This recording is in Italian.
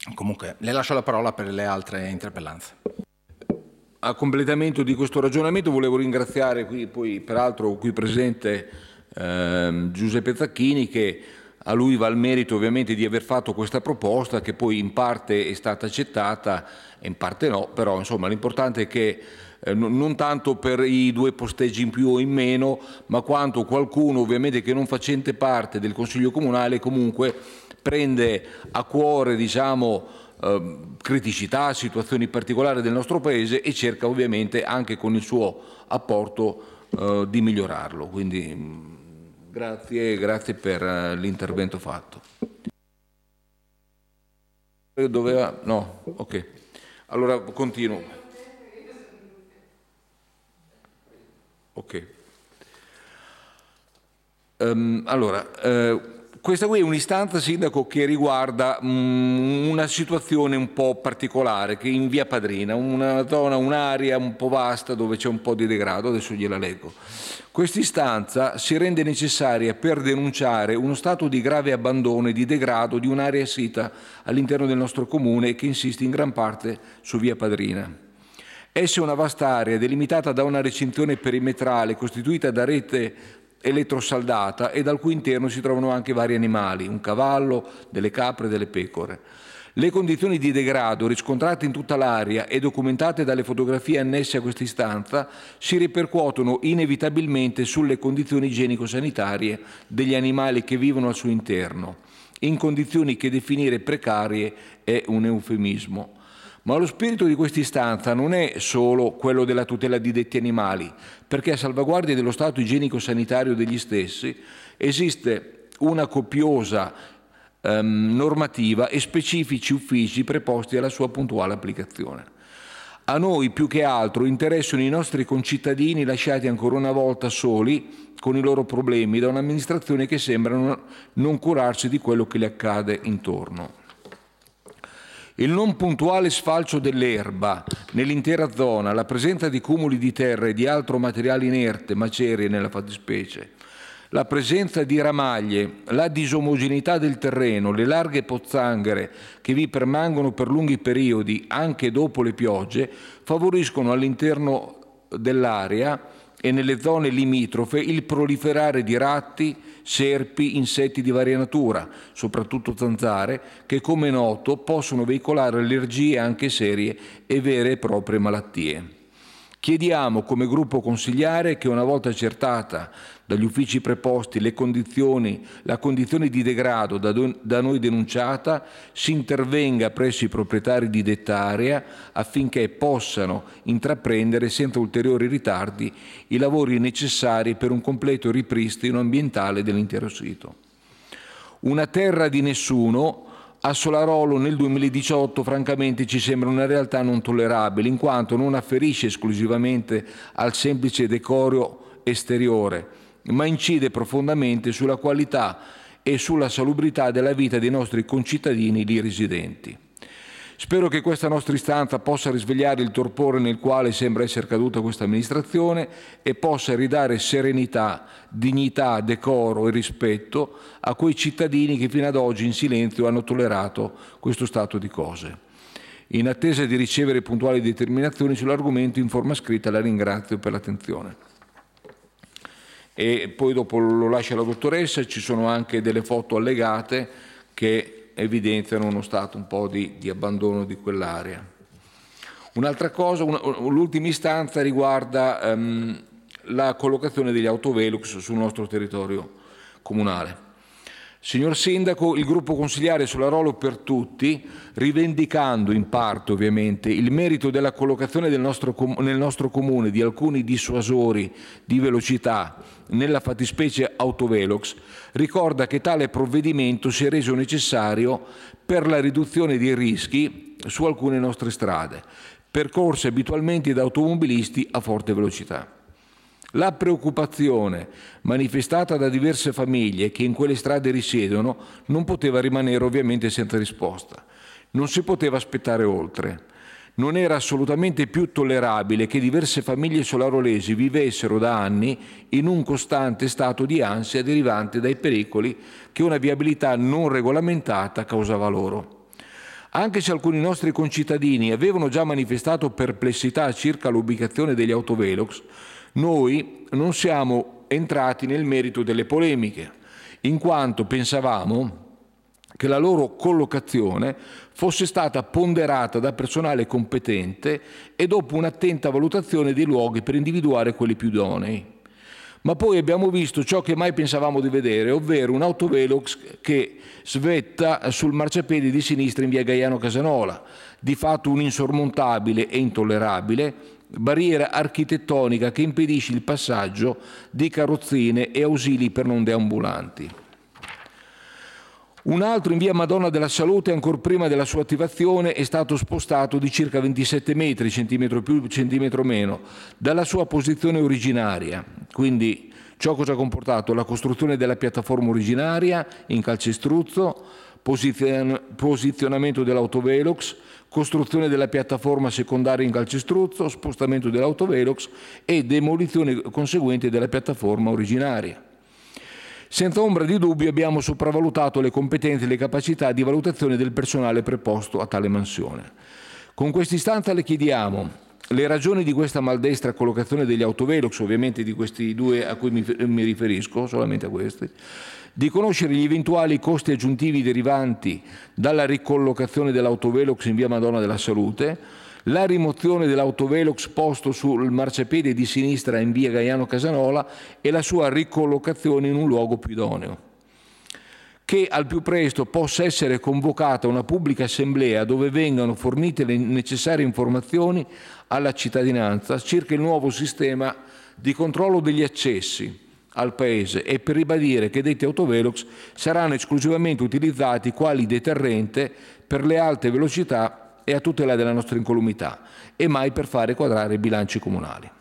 Comunque, le lascio la parola per le altre interpellanze. A completamento di questo ragionamento volevo ringraziare poi peraltro qui presente Giuseppe Zacchini, che a lui va il merito ovviamente di aver fatto questa proposta, che poi in parte è stata accettata e in parte no, però insomma l'importante è che non tanto per i 2 posteggi in più o in meno, ma quanto qualcuno ovviamente che non facente parte del Consiglio Comunale comunque prende a cuore, diciamo, criticità, situazioni particolari del nostro Paese e cerca ovviamente anche con il suo apporto di migliorarlo. Quindi grazie per l'intervento fatto. Doveva? No? Ok. Allora continuo. Ok. Questa qui è un'istanza, Sindaco, che riguarda una situazione un po' particolare, che in Via Padrina, una zona, un'area un po' vasta dove c'è un po' di degrado, adesso gliela leggo. Questa istanza si rende necessaria per denunciare uno stato di grave abbandono e di degrado di un'area sita all'interno del nostro comune e che insiste in gran parte su Via Padrina. Essa è una vasta area delimitata da una recinzione perimetrale costituita da rete elettrosaldata e al cui interno si trovano anche vari animali, un cavallo, delle capre e delle pecore. Le condizioni di degrado riscontrate in tutta l'area e documentate dalle fotografie annesse a questa istanza si ripercuotono inevitabilmente sulle condizioni igienico-sanitarie degli animali che vivono al suo interno, in condizioni che definire precarie è un eufemismo. Ma lo spirito di questa istanza non è solo quello della tutela di detti animali, perché a salvaguardia dello stato igienico-sanitario degli stessi esiste una copiosa normativa e specifici uffici preposti alla sua puntuale applicazione. A noi più che altro interessano i nostri concittadini lasciati ancora una volta soli con i loro problemi da un'amministrazione che sembra non curarsi di quello che le accade intorno. Il non puntuale sfalcio dell'erba nell'intera zona, la presenza di cumuli di terra e di altro materiale inerte, macerie nella fattispecie, la presenza di ramaglie, la disomogeneità del terreno, le larghe pozzanghere che vi permangono per lunghi periodi anche dopo le piogge, favoriscono all'interno dell'area e nelle zone limitrofe il proliferare di ratti, serpi, insetti di varia natura, soprattutto zanzare, che come è noto possono veicolare allergie anche serie e vere e proprie malattie. Chiediamo come gruppo consigliare che una volta accertata dagli uffici preposti la condizione di degrado da noi denunciata, si intervenga presso i proprietari di detta area affinché possano intraprendere senza ulteriori ritardi i lavori necessari per un completo ripristino ambientale dell'intero sito. Una terra di nessuno a Solarolo nel 2018 francamente ci sembra una realtà non tollerabile, in quanto non afferisce esclusivamente al semplice decoro esteriore, ma incide profondamente sulla qualità e sulla salubrità della vita dei nostri concittadini lì residenti. Spero che questa nostra istanza possa risvegliare il torpore nel quale sembra essere caduta questa amministrazione e possa ridare serenità, dignità, decoro e rispetto a quei cittadini che fino ad oggi in silenzio hanno tollerato questo stato di cose. In attesa di ricevere puntuali determinazioni sull'argomento in forma scritta, la ringrazio per l'attenzione. E poi dopo lo lascio alla dottoressa, ci sono anche delle foto allegate che evidenziano uno stato un po' di abbandono di quell'area. Un'altra cosa, l'ultima istanza riguarda la collocazione degli autovelux sul nostro territorio comunale. Signor Sindaco, il gruppo consigliare Solarolo per Tutti, rivendicando in parte ovviamente il merito della collocazione nel nostro comune di alcuni dissuasori di velocità, nella fattispecie autovelox, ricorda che tale provvedimento si è reso necessario per la riduzione dei rischi su alcune nostre strade, percorse abitualmente da automobilisti a forte velocità. La preoccupazione manifestata da diverse famiglie che in quelle strade risiedono non poteva rimanere ovviamente senza risposta. Non si poteva aspettare oltre. Non era assolutamente più tollerabile che diverse famiglie solarolesi vivessero da anni in un costante stato di ansia derivante dai pericoli che una viabilità non regolamentata causava loro. Anche se alcuni nostri concittadini avevano già manifestato perplessità circa l'ubicazione degli autovelox, noi non siamo entrati nel merito delle polemiche, in quanto pensavamo che la loro collocazione fosse stata ponderata da personale competente e dopo un'attenta valutazione dei luoghi per individuare quelli più idonei. Ma poi abbiamo visto ciò che mai pensavamo di vedere, ovvero un autovelox che svetta sul marciapiede di sinistra in via Gaiano Casanola, di fatto un'insormontabile e intollerabile barriera architettonica che impedisce il passaggio di carrozzine e ausili per non deambulanti. Un altro in via Madonna della Salute, ancora prima della sua attivazione, è stato spostato di circa 27 metri, centimetro più, centimetro meno, dalla sua posizione originaria. Quindi ciò cosa ha comportato? La costruzione della piattaforma originaria in calcestruzzo, posizionamento dell'autovelox, costruzione della piattaforma secondaria in calcestruzzo, spostamento dell'autovelox e demolizione conseguente della piattaforma originaria. Senza ombra di dubbio abbiamo sopravvalutato le competenze e le capacità di valutazione del personale preposto a tale mansione. Con quest'istanza le chiediamo le ragioni di questa maldestra collocazione degli autovelox, ovviamente di questi due a cui mi riferisco, solamente a questi, di conoscere gli eventuali costi aggiuntivi derivanti dalla ricollocazione dell'autovelox in via Madonna della Salute, la rimozione dell'autovelox posto sul marciapiede di sinistra in via Gaiano Casanola e la sua ricollocazione in un luogo più idoneo. Che al più presto possa essere convocata una pubblica assemblea dove vengano fornite le necessarie informazioni alla cittadinanza circa il nuovo sistema di controllo degli accessi al Paese e per ribadire che detti autovelox saranno esclusivamente utilizzati quali deterrente per le alte velocità e a tutela della nostra incolumità e mai per fare quadrare i bilanci comunali.